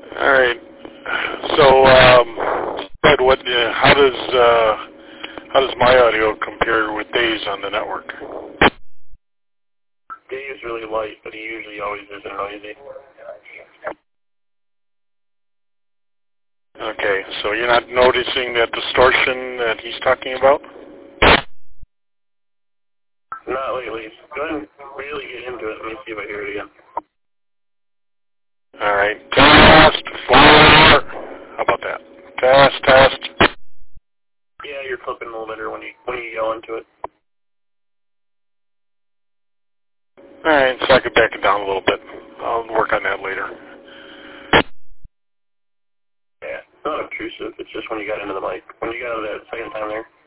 All right. So, Fred, how does my audio compare with Dave's on the network? Dave's really light, but he usually always is noisy. Okay, so you're not noticing that distortion that he's talking about? Not lately. Go ahead and really get into it. Let me see if I hear it again. All right. Test 4. How about that? Test. Yeah, you're clipping a little better when you go into it. All right, so I could back it down a little bit. I'll work on that later. Yeah, it's not obtrusive. It's just when you got into the mic. When you got into that second time there.